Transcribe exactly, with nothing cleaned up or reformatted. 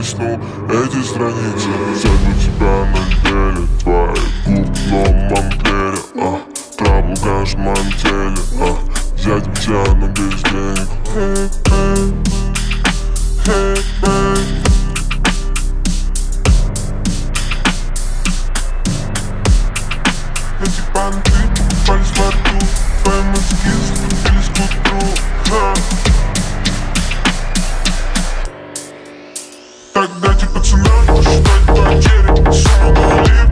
листнул эти страницы. Взять бы тебя на деле, твои губ в новом амплере, а трабл в каждом теле, а взять бы тебя, но без денег. Hey, hey, hey, hey. Эти банты покупались в аду, твои мозги закрутились к утру. Так дайте пацанам посчитать потери, сумму навалил.